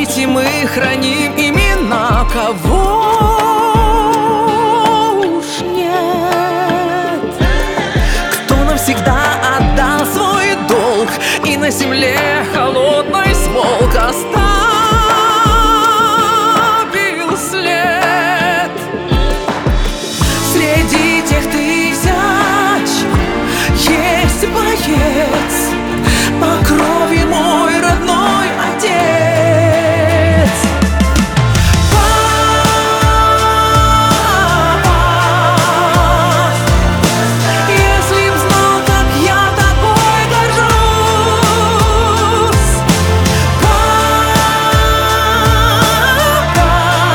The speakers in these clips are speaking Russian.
памяти мы храним имена, кого уж нет, кто навсегда отдал свой долг и на земле холодной смолк оставил след. Среди тех тысяч есть боец, по крови мой родной отец. Папа, если б знал, как я тобой горжусь. Папа,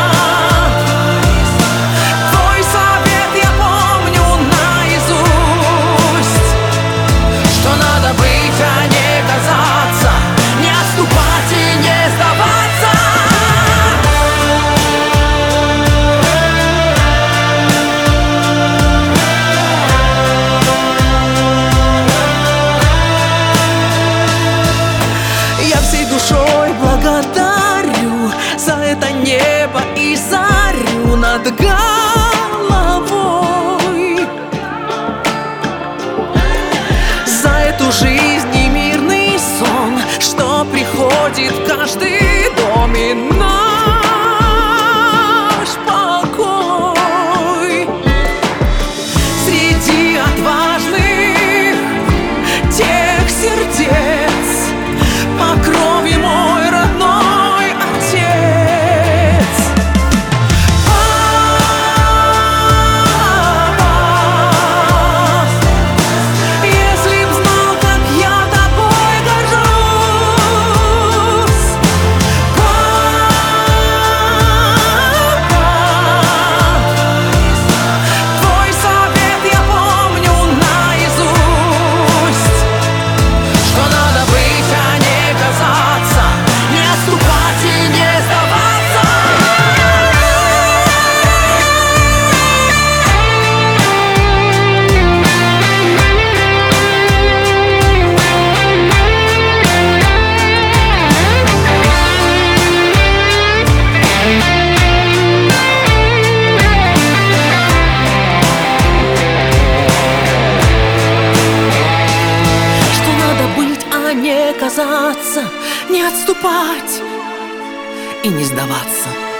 твой совет я помню наизусть, что надо быть, а не казаться, не отступать и не сдаваться. Я всей душой благодарю за это небо и зарю над головой, за эту жизнь и мирный сон, что приходит в каждый дом, и наш покой. Среди отважных тех сердец, по крови мой родной отец. Папа, если б знал, как я тобой горжусь. Папа, твой совет я помню наизусть, что надо быть, а не казаться, не отступать и не сдаваться. Что надо быть, а не казаться, не отступать и не сдаваться.